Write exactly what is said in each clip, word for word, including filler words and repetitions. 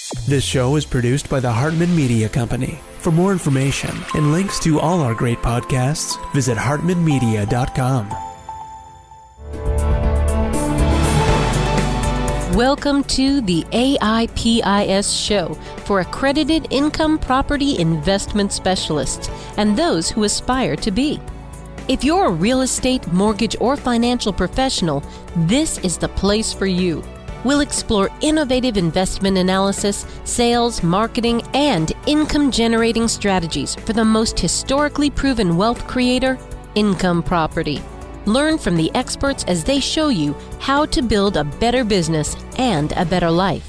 This show is produced by the Hartman Media Company. For more information and links to all our great podcasts, visit hartman media dot com. Welcome to the A I P I S show for accredited income property investment specialists and those who aspire to be. If you're a real estate, mortgage, or financial professional, this is the place for you. We'll explore innovative investment analysis, sales, marketing, and income-generating strategies for the most historically proven wealth creator, income property. Learn from the experts as they show you how to build a better business and a better life.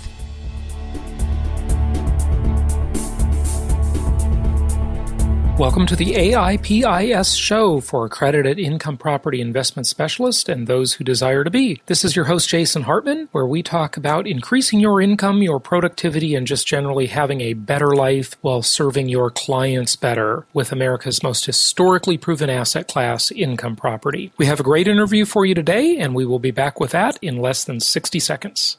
Welcome to the A I P I S show for accredited income property investment specialists and those who desire to be. This is your host, Jason Hartman, where we talk about increasing your income, your productivity, and just generally having a better life while serving your clients better with America's most historically proven asset class, income property. We have a great interview for you today, and we will be back with that in less than sixty seconds.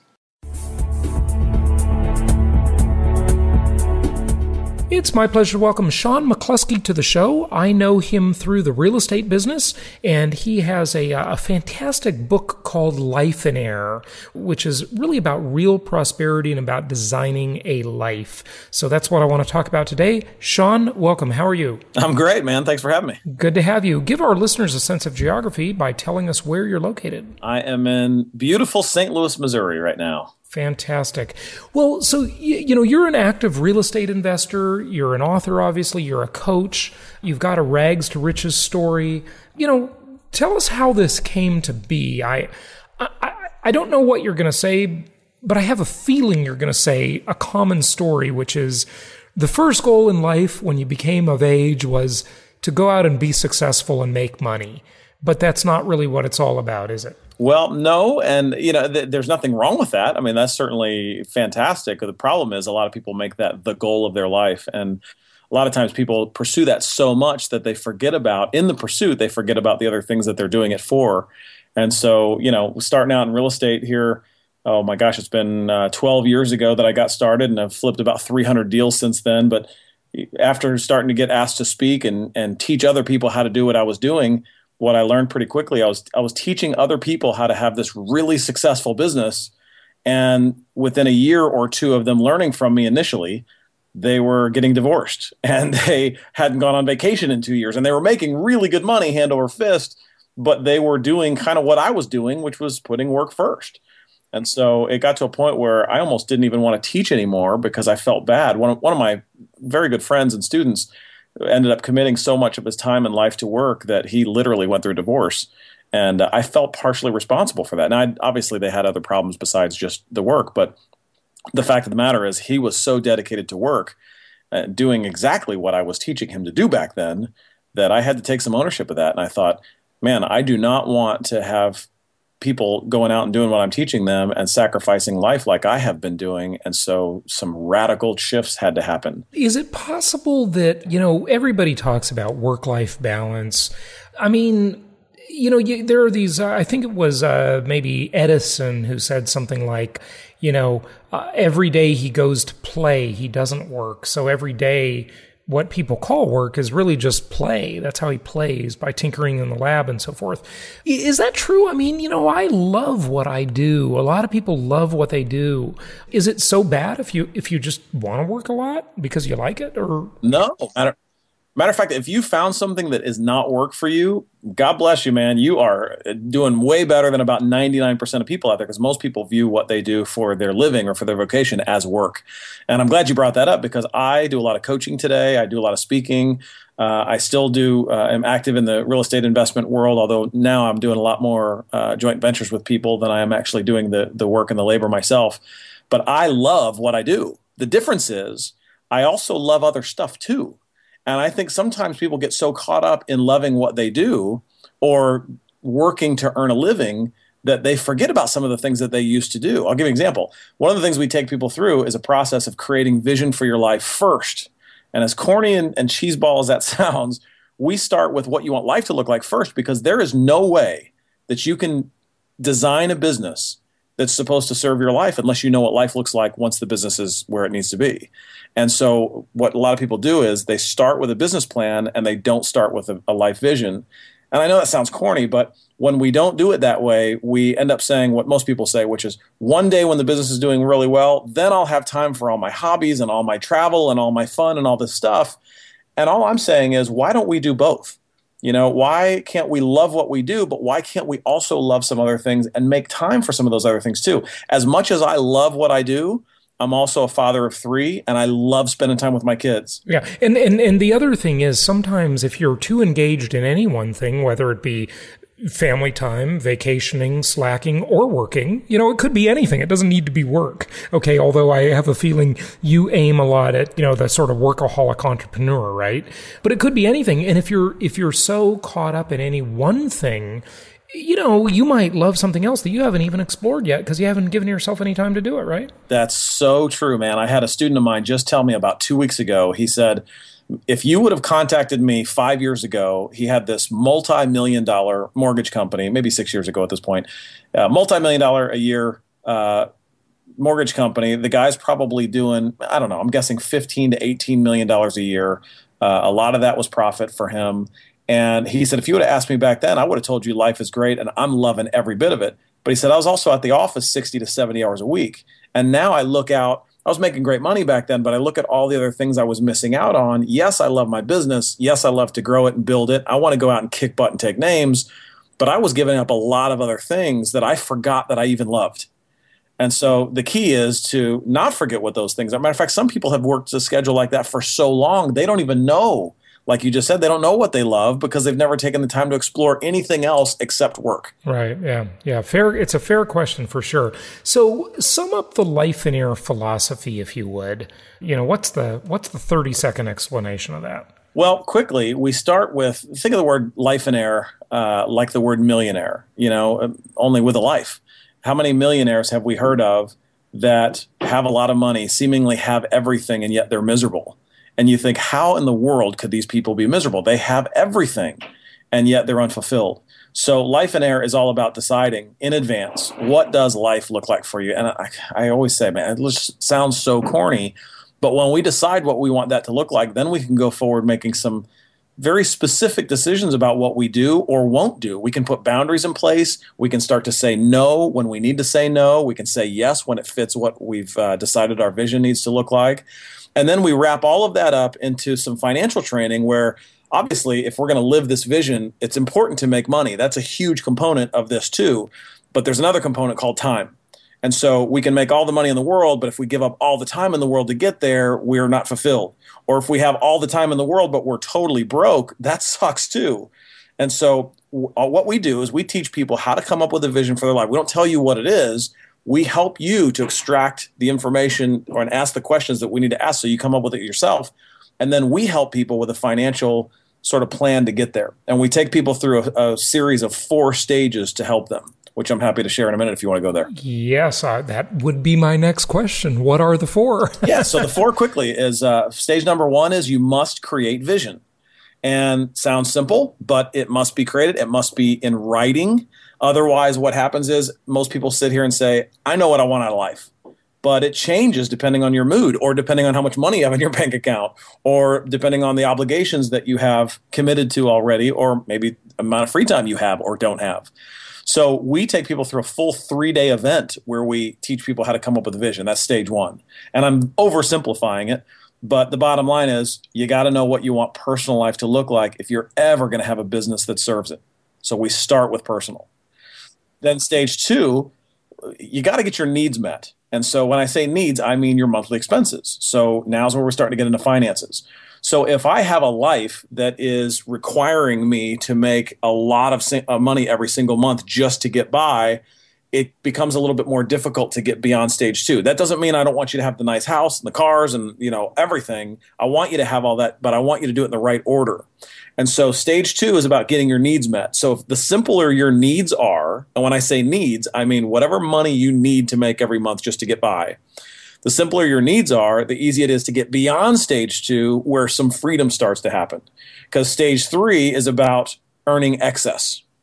It's my pleasure to welcome Sean McCluskey to the show. I know him through the real estate business, and he has a, a fantastic book called Life in Air, which is really about real prosperity and about designing a life. So that's what I want to talk about today. Sean, welcome. How are you? I'm great, man. Thanks for having me. Good to have you. Give our listeners a sense of geography by telling us where you're located. I am in beautiful Saint Louis, Missouri right now. Fantastic. Well, so, you, you know, you're an active real estate investor. You're an author, obviously. You're a coach. You've got a rags to riches story. You know, tell us how this came to be. I, I, I don't know what you're going to say, but I have a feeling you're going to say a common story, which is the first goal in life when you became of age was to go out and be successful and make money. But that's not really what it's all about, is it? Well, no, and you know, th- there's nothing wrong with that. I mean, that's certainly fantastic. The problem is a lot of people make that the goal of their life, and a lot of times people pursue that so much that they forget about, in the pursuit, they forget about the other things that they're doing it for. And so, you know, starting out in real estate here, oh my gosh, it's been uh, twelve years ago that I got started, and I've flipped about three hundred deals since then. But after starting to get asked to speak and and teach other people how to do what I was doing, what I learned pretty quickly, I was I was teaching other people how to have this really successful business. And within a year or two of them learning from me initially, they were getting divorced and they hadn't gone on vacation in two years and they were making really good money hand over fist, but they were doing kind of what I was doing, which was putting work first. And so it got to a point where I almost didn't even want to teach anymore because I felt bad. One of, one of my very good friends and students ended up committing so much of his time and life to work that he literally went through a divorce. And uh, I felt partially responsible for that. Now, I, obviously, they had other problems besides just the work. But the fact of the matter is he was so dedicated to work, uh, doing exactly what I was teaching him to do back then, that I had to take some ownership of that. And I thought, man, I do not want to have people going out and doing what I'm teaching them and sacrificing life like I have been doing. And so some radical shifts had to happen. Is it possible that, you know, everybody talks about work-life balance? I mean, you know, you, there are these, uh, I think it was uh, maybe Edison who said something like, you know, uh, every day he goes to play, he doesn't work. So every day what people call work is really just play. That's how he plays, by tinkering in the lab and so forth. Is that true? I mean, you know, I love what I do. A lot of people love what they do. Is it so bad if you if you just want to work a lot because you like it? Or no, matter matter of fact, if you found something that is not work for you, God bless you, man. You are doing way better than about ninety-nine percent of people out there, because most people view what they do for their living or for their vocation as work. And I'm glad you brought that up, because I do a lot of coaching today. I do a lot of speaking. Uh, I still do, uh, am active in the real estate investment world, although now I'm doing a lot more uh, joint ventures with people than I am actually doing the, the work and the labor myself. But I love what I do. The difference is I also love other stuff too. And I think sometimes people get so caught up in loving what they do or working to earn a living that they forget about some of the things that they used to do. I'll give you an example. One of the things we take people through is a process of creating vision for your life first. And as corny and, and cheeseball as that sounds, we start with what you want life to look like first, because there is no way that you can design a business that's supposed to serve your life unless you know what life looks like once the business is where it needs to be. And so what a lot of people do is they start with a business plan and they don't start with a, a life vision. And I know that sounds corny, but when we don't do it that way, we end up saying what most people say, which is one day when the business is doing really well, then I'll have time for all my hobbies and all my travel and all my fun and all this stuff. And all I'm saying is, why don't we do both? You know, why can't we love what we do, but why can't we also love some other things and make time for some of those other things too? As much as I love what I do, I'm also a father of three, and I love spending time with my kids. Yeah, and, and, and the other thing is sometimes if you're too engaged in any one thing, whether it be family time, vacationing, slacking, or working, you know, it could be anything. It doesn't need to be work. Okay, although I have a feeling you aim a lot at, you know, the sort of workaholic entrepreneur, right? But it could be anything. And if you're if you're so caught up in any one thing, you know, you might love something else that you haven't even explored yet because you haven't given yourself any time to do it, right? That's so true, man. I had a student of mine just tell me about two weeks ago, he said, if you would have contacted me five years ago, he had this multi-million dollar mortgage company, maybe six years ago at this point, uh, multi-million dollar a year uh, mortgage company. The guy's probably doing, I don't know, I'm guessing fifteen to eighteen million dollars a year. Uh, a lot of that was profit for him. And he said, if you would have asked me back then, I would have told you life is great and I'm loving every bit of it. But he said, I was also at the office sixty to seventy hours a week. And now I look out, I was making great money back then, but I look at all the other things I was missing out on. Yes, I love my business. Yes, I love to grow it and build it. I want to go out and kick butt and take names. But I was giving up a lot of other things that I forgot that I even loved. And so the key is to not forget what those things are. Matter of fact, some people have worked a schedule like that for so long, they don't even know. Like you just said, they don't know what they love because they've never taken the time to explore anything else except work. Right. Yeah. Yeah. Fair. It's a fair question for sure. So sum up the Life in Air philosophy, if you would. You know, what's the what's the thirty second explanation of that? Well, quickly, we start with, think of the word life in air uh, like the word millionaire, you know, only with a life. How many millionaires have we heard of that have a lot of money, seemingly have everything, and yet they're miserable? And you think, how in the world could these people be miserable? They have everything, and yet they're unfulfilled. So Life in Air is all about deciding in advance, what does life look like for you? And I, I always say, man, it just sounds so corny. But when we decide what we want that to look like, then we can go forward making some very specific decisions about what we do or won't do. We can put boundaries in place. We can start to say no when we need to say no. We can say yes when it fits what we've uh, decided our vision needs to look like. And then we wrap all of that up into some financial training where, obviously, if we're going to live this vision, it's important to make money. That's a huge component of this too. But there's another component called time. And so we can make all the money in the world, but if we give up all the time in the world to get there, we're not fulfilled. Or if we have all the time in the world, but we're totally broke, that sucks too. And so w- what we do is we teach people how to come up with a vision for their life. We don't tell you what it is. We help you to extract the information or and ask the questions that we need to ask so you come up with it yourself. And then we help people with a financial sort of plan to get there. And we take people through a, a series of four stages to help them, which I'm happy to share in a minute if you want to go there. Yes, uh, that would be my next question. What are the four? Yeah, so the four quickly is uh, stage number one is you must create vision. And sounds simple, but it must be created. It must be in writing. Otherwise, what happens is most people sit here and say, I know what I want out of life. But it changes depending on your mood or depending on how much money you have in your bank account or depending on the obligations that you have committed to already or maybe the amount of free time you have or don't have. So we take people through a full three-day event where we teach people how to come up with a vision. That's stage one. And I'm oversimplifying it, but the bottom line is you got to know what you want personal life to look like if you're ever going to have a business that serves it. So we start with personal. Then stage two, you got to get your needs met. And so when I say needs, I mean your monthly expenses. So now's where we're starting to get into finances. So if I have a life that is requiring me to make a lot of si- uh, money every single month just to get by, it becomes a little bit more difficult to get beyond stage two. That doesn't mean I don't want you to have the nice house and the cars and, you know, everything. I want you to have all that, but I want you to do it in the right order. And so stage two is about getting your needs met. So if the simpler your needs are, and when I say needs, I mean whatever money you need to make every month just to get by. The simpler your needs are, the easier it is to get beyond stage two where some freedom starts to happen. Because stage three is about earning excess.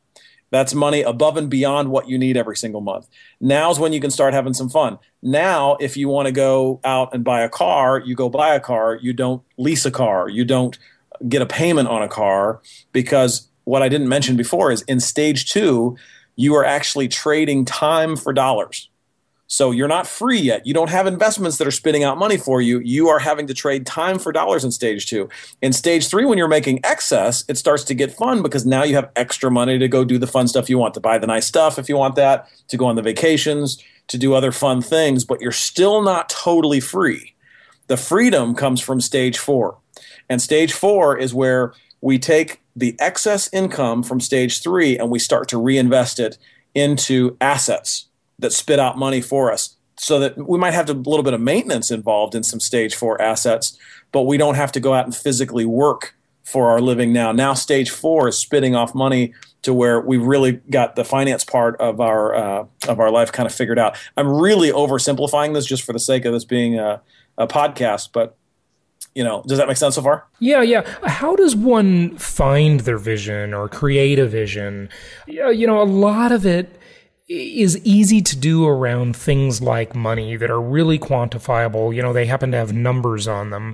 That's money above and beyond what you need every single month. Now's when you can start having some fun. Now, if you want to go out and buy a car, you go buy a car. You don't lease a car. You don't get a payment on a car, because what I didn't mention before is in stage two, you are actually trading time for dollars. So you're not free yet. You don't have investments that are spitting out money for you. You are having to trade time for dollars in stage two. In stage three, when you're making excess, it starts to get fun, because now you have extra money to go do the fun stuff you want, to buy the nice stuff if you want that, to go on the vacations, to do other fun things, but you're still not totally free. The freedom comes from stage four. And stage four is where we take the excess income from stage three and we start to reinvest it into assets that spit out money for us, so that we might have a little bit of maintenance involved in some stage four assets, but we don't have to go out and physically work for our living now. Now stage four is spitting off money to where we've really got the finance part of our uh, of our life kind of figured out. I'm really oversimplifying this just for the sake of this being a, a podcast, but you know, does that make sense so far? Yeah, yeah. How does one find their vision or create a vision? You know, a lot of it is easy to do around things like money that are really quantifiable. You know, they happen to have numbers on them.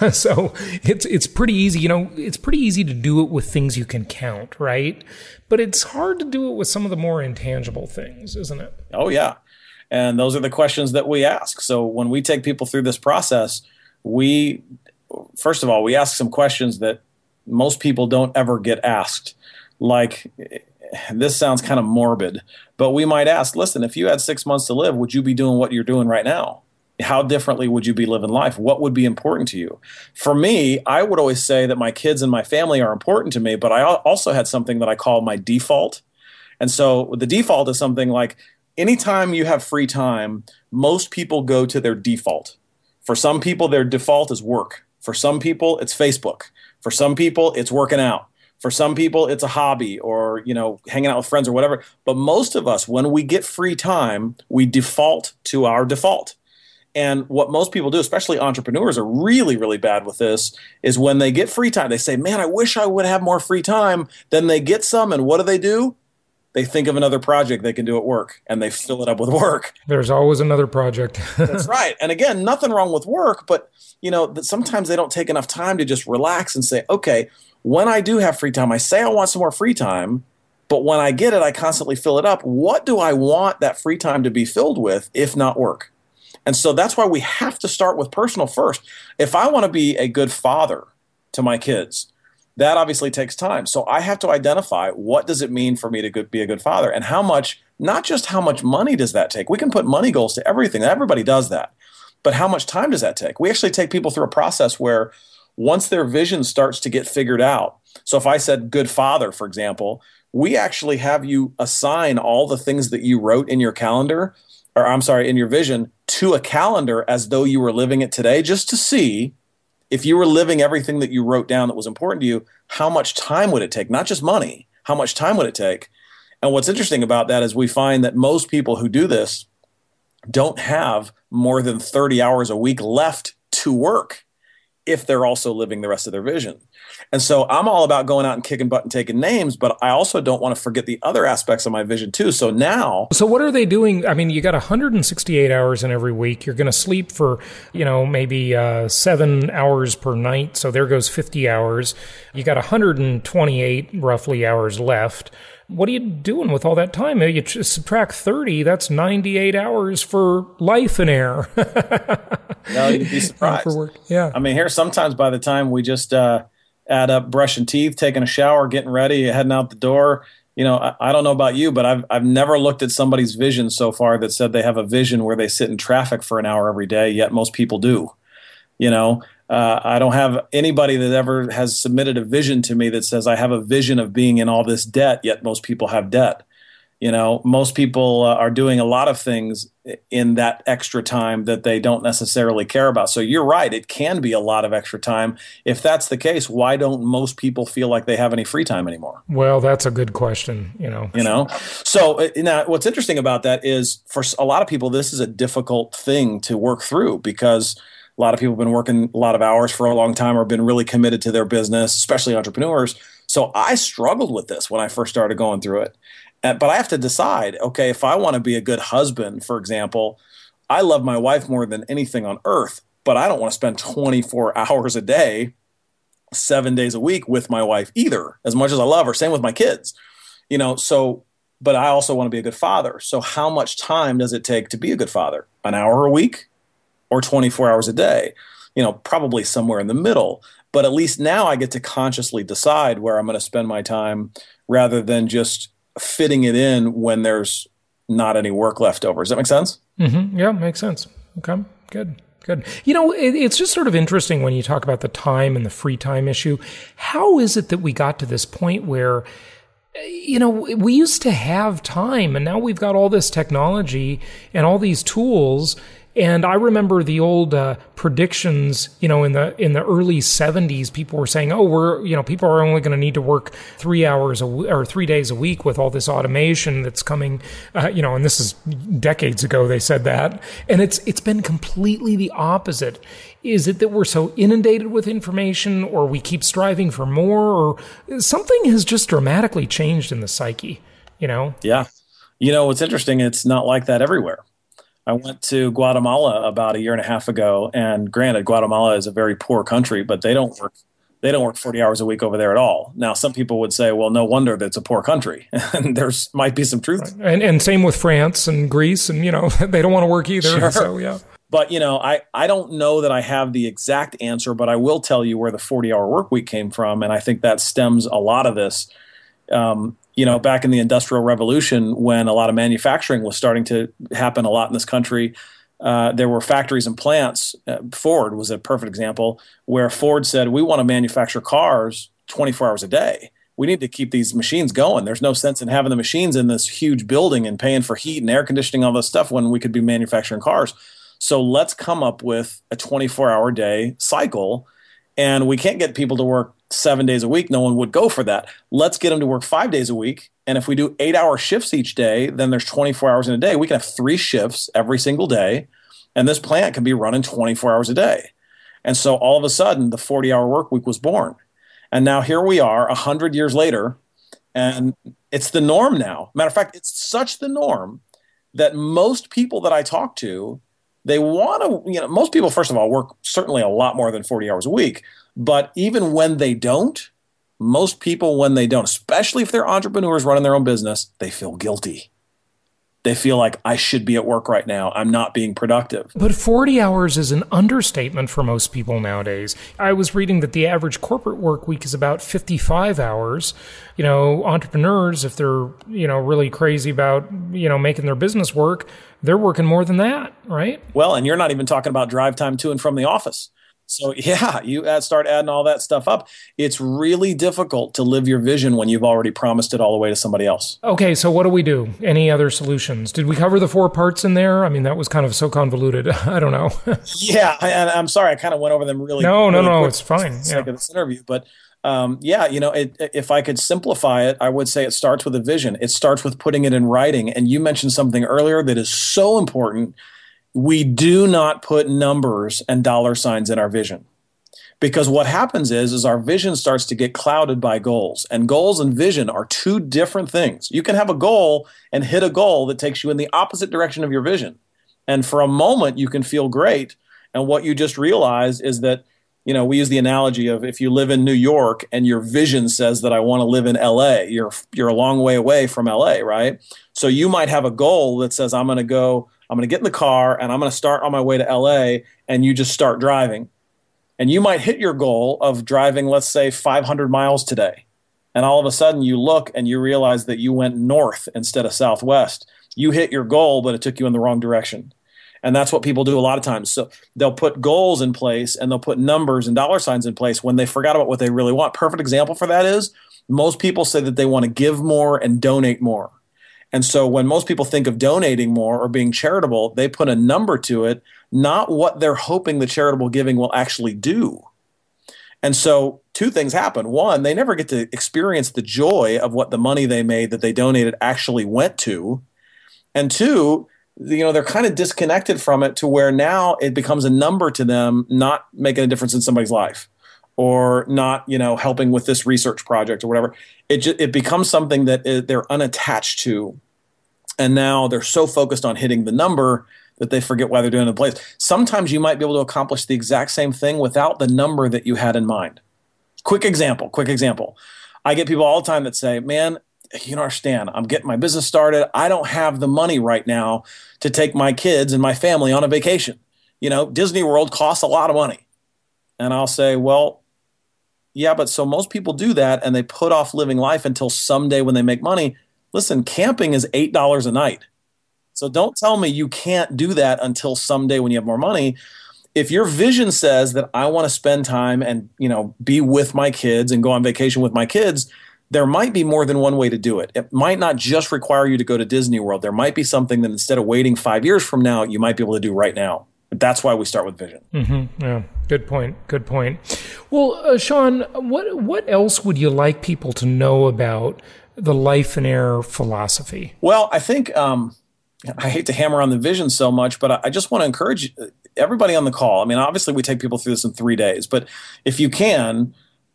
So it's it's pretty easy. You know, it's pretty easy to do it with things you can count, right? But it's hard to do it with some of the more intangible things, isn't it? Oh, yeah. And those are the questions that we ask. So when we take people through this process, we, first of all, we ask some questions that most people don't ever get asked. Like, this sounds kind of morbid, but we might ask, listen, if you had six months to live, would you be doing what you're doing right now? How differently would you be living life? What would be important to you? For me, I would always say that my kids and my family are important to me, but I also had something that I call my default. And so the default is something like, anytime you have free time, most people go to their default. For some people, their default is work. For some people, it's Facebook. For some people, it's working out. For some people, it's a hobby or, you know, hanging out with friends or whatever. But most of us, when we get free time, we default to our default. And what most people do, especially entrepreneurs, are really, really bad with this, is when they get free time, they say, man, I wish I would have more free time. Then they get some, and what do they do? They think of another project they can do at work, and they fill it up with work. There's always another project. That's right. And again, nothing wrong with work, but you know, sometimes they don't take enough time to just relax and say, okay, when I do have free time, I say I want some more free time, but when I get it, I constantly fill it up. What do I want that free time to be filled with, if not work? And so that's why we have to start with personal first. If I want to be a good father to my kids, that obviously takes time. So I have to identify, what does it mean for me to be a good father, and how much, not just how much money does that take. We can put money goals to everything. Everybody does that. But how much time does that take? We actually take people through a process where once their vision starts to get figured out. So if I said good father, for example, we actually have you assign all the things that you wrote in your calendar, or I'm sorry, in your vision, to a calendar as though you were living it today, just to see if you were living everything that you wrote down that was important to you, how much time would it take? Not just money, how much time would it take? And what's interesting about that is we find that most people who do this don't have more than thirty hours a week left to work if they're also living the rest of their vision. And so I'm all about going out and kicking butt and taking names, but I also don't want to forget the other aspects of my vision too. So now... So what are they doing? I mean, you got one hundred sixty-eight hours in every week. You're going to sleep for, you know, maybe uh, seven hours per night. So there goes fifty hours. You got one hundred twenty-eight roughly hours left. What are you doing with all that time? You just subtract thirty, that's ninety-eight hours for life and air. No, you'd be surprised. For work. Yeah. I mean, here, sometimes by the time we just uh, add up brushing teeth, taking a shower, getting ready, heading out the door, you know, I, I don't know about you, but I've I've never looked at somebody's vision so far that said they have a vision where they sit in traffic for an hour every day, yet most people do. You know, uh, I don't have anybody that ever has submitted a vision to me that says I have a vision of being in all this debt, yet most people have debt. You know, most people uh, are doing a lot of things in that extra time that they don't necessarily care about. So you're right. It can be a lot of extra time. If that's the case, why don't most people feel like they have any free time anymore? Well, that's a good question, you know. You know, so uh, now what's interesting about that is for a lot of people, this is a difficult thing to work through because a lot of people have been working a lot of hours for a long time or been really committed to their business, especially entrepreneurs. So I struggled with this when I first started going through it. Uh, but I have to decide, okay, if I want to be a good husband, for example, I love my wife more than anything on earth, but I don't want to spend twenty-four hours a day, seven days a week with my wife either, as much as I love her. Same with my kids, you know, so, but I also want to be a good father. So how much time does it take to be a good father? An hour a week or twenty-four hours a day? You know, probably somewhere in the middle. But at least now I get to consciously decide where I'm going to spend my time rather than just fitting it in when there's not any work left over. Does that make sense? Mm-hmm. Yeah, makes sense. Okay, good. Good. You know, it, it's just sort of interesting when you talk about the time and the free time issue. How is it that we got to this point where, you know, we used to have time and now we've got all this technology and all these tools. And I remember the old uh, predictions, you know, in the in the early seventies, people were saying, oh, we're, you know, people are only going to need to work three hours a w- or three days a week with all this automation that's coming, uh, you know, and this is decades ago they said that. And it's it's been completely the opposite. Is it that we're so inundated with information or we keep striving for more or something has just dramatically changed in the psyche, you know? Yeah. You know, what's interesting, it's not like that everywhere. I went to Guatemala about a year and a half ago, and granted, Guatemala is a very poor country, but they don't work they don't work forty hours a week over there at all. Now, some people would say, well, no wonder that it's a poor country, and there's might be some truth. Right. And and same with France and Greece, and you know they don't want to work either. Sure. So yeah. But you know, I I don't know that I have the exact answer, but I will tell you where the forty-hour work week came from, and I think that stems a lot of this. Um, You know, back in the Industrial Revolution, when a lot of manufacturing was starting to happen a lot in this country, uh, there were factories and plants. Uh, Ford was a perfect example where Ford said, we want to manufacture cars twenty-four hours a day. We need to keep these machines going. There's no sense in having the machines in this huge building and paying for heat and air conditioning, all this stuff when we could be manufacturing cars. So let's come up with a twenty-four hour day cycle. And we can't get people to work seven days a week. No one would go for that. Let's get them to work five days a week. And if we do eight hour shifts each day, then there's twenty-four hours in a day. We can have three shifts every single day. And this plant can be running twenty-four hours a day. And so all of a sudden, the forty hour work week was born. And now here we are one hundred years later, and it's the norm now. Matter of fact, it's such the norm that most people that I talk to, they want to, you know, most people, first of all, work certainly a lot more than forty hours a week. But even when they don't, most people, when they don't, especially if they're entrepreneurs running their own business, they feel guilty. They feel like I should be at work right now. I'm not being productive. But forty hours is an understatement for most people nowadays. I was reading that the average corporate work week is about fifty-five hours. You know, entrepreneurs, if they're, you know, really crazy about, you know, making their business work, they're working more than that, right? Well, and you're not even talking about drive time to and from the office. So yeah, you add, start adding all that stuff up. It's really difficult to live your vision when you've already promised it all the way to somebody else. Okay, so what do we do? Any other solutions? Did we cover the four parts in there? I mean, that was kind of so convoluted. I don't know. yeah, I, I'm sorry. I kind of went over them really. No, really no, no, quick it's fine. for the sake Yeah. of this interview, but um, yeah, you know, it, if I could simplify it, I would say it starts with a vision. It starts with putting it in writing. And you mentioned something earlier that is so important. We do not put numbers and dollar signs in our vision. Because what happens is, is our vision starts to get clouded by goals. And goals and vision are two different things. You can have a goal and hit a goal that takes you in the opposite direction of your vision. And for a moment, you can feel great. And what you just realize is that, you know, we use the analogy of if you live in New York and your vision says that I want to live in L A, you're, you're a long way away from L A, right? So you might have a goal that says, I'm going to go, I'm going to get in the car and I'm going to start on my way to L A, and you just start driving. And you might hit your goal of driving, let's say, five hundred miles today. And all of a sudden you look and you realize that you went north instead of southwest. You hit your goal, but it took you in the wrong direction. And that's what people do a lot of times. So they'll put goals in place and they'll put numbers and dollar signs in place when they forgot about what they really want. Perfect example for that is most people say that they want to give more and donate more. And so when most people think of donating more or being charitable, they put a number to it, not what they're hoping the charitable giving will actually do. And so two things happen. One, they never get to experience the joy of what the money they made that they donated actually went to. And two, you know, they're kind of disconnected from it to where now it becomes a number to them, not making a difference in somebody's life. or not, you know, helping with this research project or whatever. It just, it becomes something that it, they're unattached to. And now they're so focused on hitting the number that they forget why they're doing it in place. Sometimes you might be able to accomplish the exact same thing without the number that you had in mind. Quick example, quick example. I get people all the time that say, man, you don't understand. I'm getting my business started. I don't have the money right now to take my kids and my family on a vacation. You know, Disney World costs a lot of money. And I'll say, well, yeah, but so most people do that and they put off living life until someday when they make money. Listen, camping is eight dollars a night. So don't tell me you can't do that until someday when you have more money. If your vision says that I want to spend time and, you know, be with my kids and go on vacation with my kids, there might be more than one way to do it. It might not just require you to go to Disney World. There might be something that instead of waiting five years from now, you might be able to do right now. That's why we start with vision. Mm-hmm. Yeah, good point. Good point. Well, uh, Sean, what what else would you like people to know about the Life in Air philosophy? Well, I think um, I hate to hammer on the vision so much, but I, I just want to encourage everybody on the call. I mean, obviously we take people through this in three days, but if you can,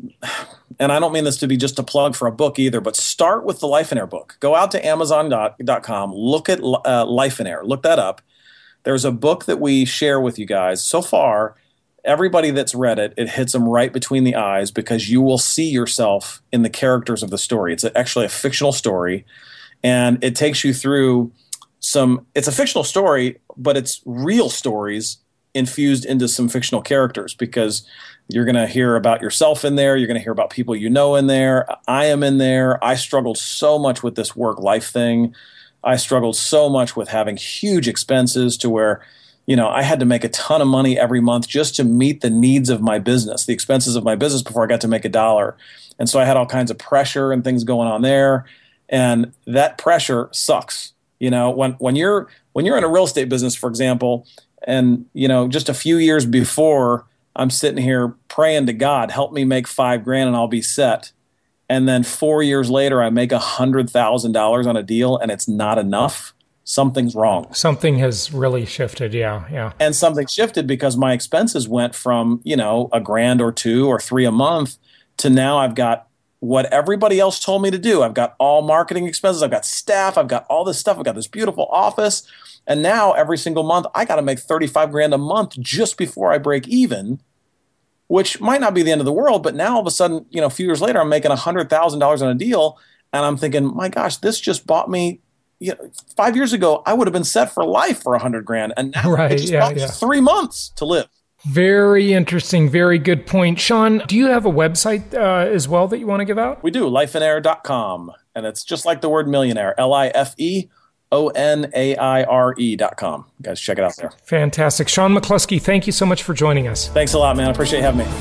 and I don't mean this to be just a plug for a book either, but start with the Life in Air book. Go out to amazon dot com, look at uh, Life in Air, look that up. There's a book that we share with you guys. So far, everybody that's read it, it hits them right between the eyes because you will see yourself in the characters of the story. It's actually a fictional story, and it takes you through some – it's a fictional story, but it's real stories infused into some fictional characters because you're going to hear about yourself in there. You're going to hear about people you know in there. I am in there. I struggled so much with this work-life thing. I struggled so much with having huge expenses to where, you know, I had to make a ton of money every month just to meet the needs of my business, the expenses of my business before I got to make a dollar. And so I had all kinds of pressure and things going on there. And that pressure sucks. You know, when, when you're, when you're in a real estate business, for example, and, you know, just a few years before I'm sitting here praying to God, help me make five grand and I'll be set. And then four years later, I make one hundred thousand dollars on a deal and it's not enough. Something's wrong. Something has really shifted. Yeah. Yeah. And something shifted because my expenses went from, you know, a grand or two or three a month to now I've got what everybody else told me to do. I've got all marketing expenses. I've got staff. I've got all this stuff. I've got this beautiful office. And now every single month, I got to make thirty-five grand a month just before I break even, which might not be the end of the world. But now all of a sudden, you know, a few years later, I'm making one hundred thousand dollars on a deal. And I'm thinking, my gosh, this just bought me, you know, five years ago, I would have been set for life for a hundred grand. And now right, it just yeah, bought yeah. me three months to live. Very interesting. Very good point. Sean, do you have a website uh, as well that you want to give out? We do, life in air dot com. And it's just like the word millionaire, L I F E O N A I R E dot com. You guys check it out there. Fantastic. Sean McCluskey, thank you so much for joining us. Thanks a lot, man. I appreciate you having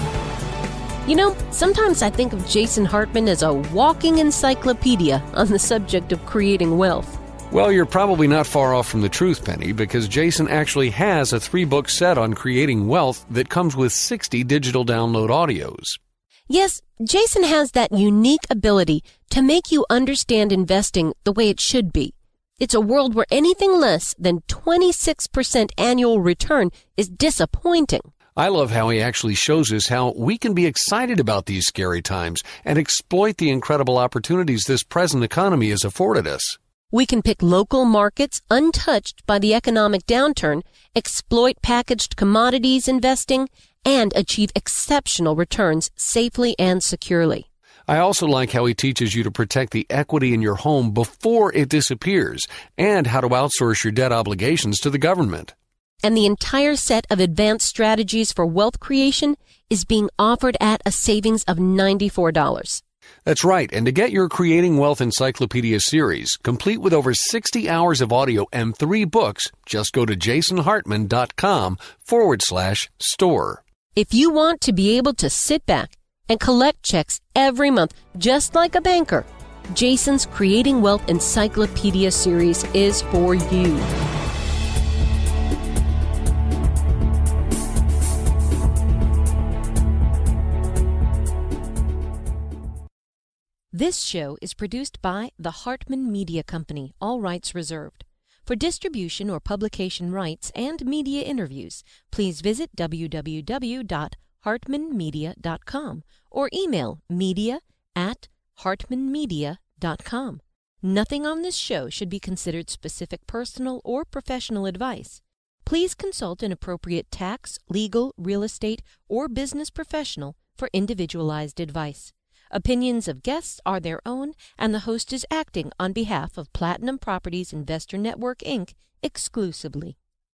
me. You know, sometimes I think of Jason Hartman as a walking encyclopedia on the subject of creating wealth. Well, you're probably not far off from the truth, Penny, because Jason actually has a three-book set on creating wealth that comes with sixty digital download audios. Yes, Jason has that unique ability to make you understand investing the way it should be. It's a world where anything less than twenty-six percent annual return is disappointing. I love how he actually shows us how we can be excited about these scary times and exploit the incredible opportunities this present economy has afforded us. We can pick local markets untouched by the economic downturn, exploit packaged commodities investing, and achieve exceptional returns safely and securely. I also like how he teaches you to protect the equity in your home before it disappears and how to outsource your debt obligations to the government. And the entire set of advanced strategies for wealth creation is being offered at a savings of ninety-four dollars. That's right, and to get your Creating Wealth Encyclopedia series, complete with over sixty hours of audio and three books, just go to jasonhartman.com forward slash store. If you want to be able to sit back and collect checks every month, just like a banker, Jason's Creating Wealth Encyclopedia series is for you. This show is produced by the Hartman Media Company, all rights reserved. For distribution or publication rights and media interviews, please visit w w w dot hartman media dot com or email media at hartman media dot com. Nothing on this show should be considered specific personal or professional advice. Please consult an appropriate tax, legal, real estate, or business professional for individualized advice. Opinions of guests are their own, and the host is acting on behalf of Platinum Properties Investor Network, Incorporated exclusively.